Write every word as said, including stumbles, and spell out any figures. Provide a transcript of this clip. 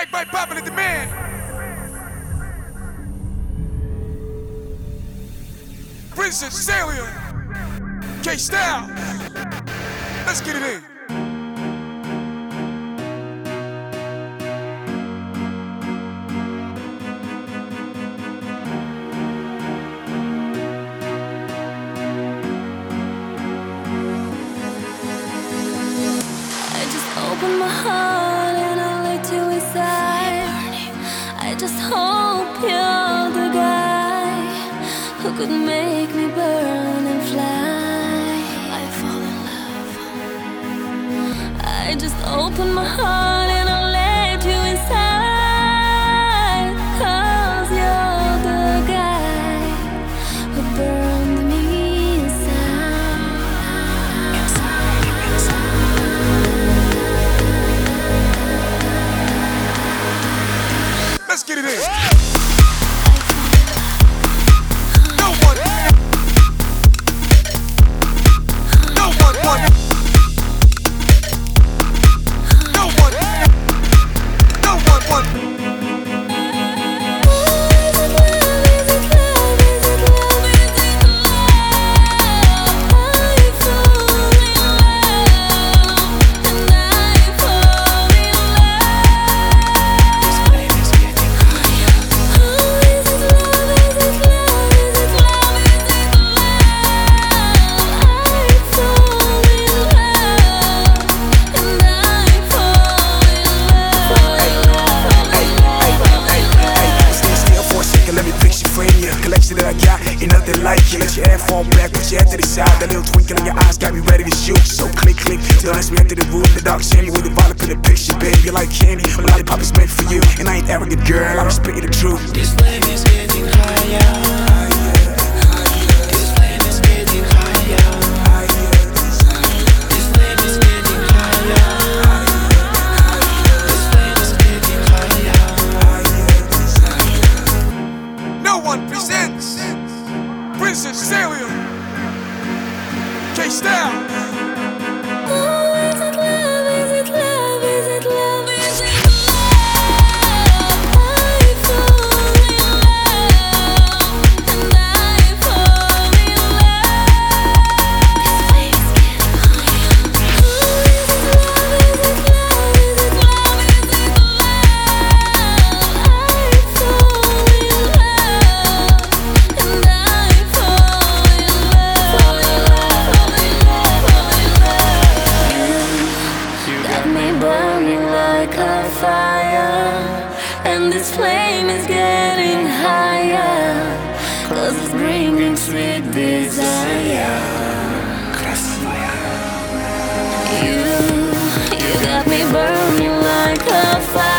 Mike by popular demand. Princess Celia, K-Style. Let's get it in. Open my heart and I'll let you inside. I just hope you're the guy who could make me burn and fly. I fall in love. I just open my heart and I'll let you inside. 'Cause you're the guy who burned me inside. Let's get it in. No one, no one, one. No one, no one, one. Collection that I got, ain't nothing like it. Let your head fall back, put your head to the side. That little twinkle in your eyes got me ready to shoot. So click, click, till I enter the room. The dark shady with the bottle in the picture, babe. You're like candy, but lollipop is meant for you. And I ain't arrogant, girl, I'm spitting the truth. This flame is getting higher. This flame is getting higher. This flame is getting higher. This flame is getting higher. No one presents Princess Celia, K-Style. Fire, and this flame is getting higher, 'cause it's bringing sweet desire. You, you got me burning like a fire.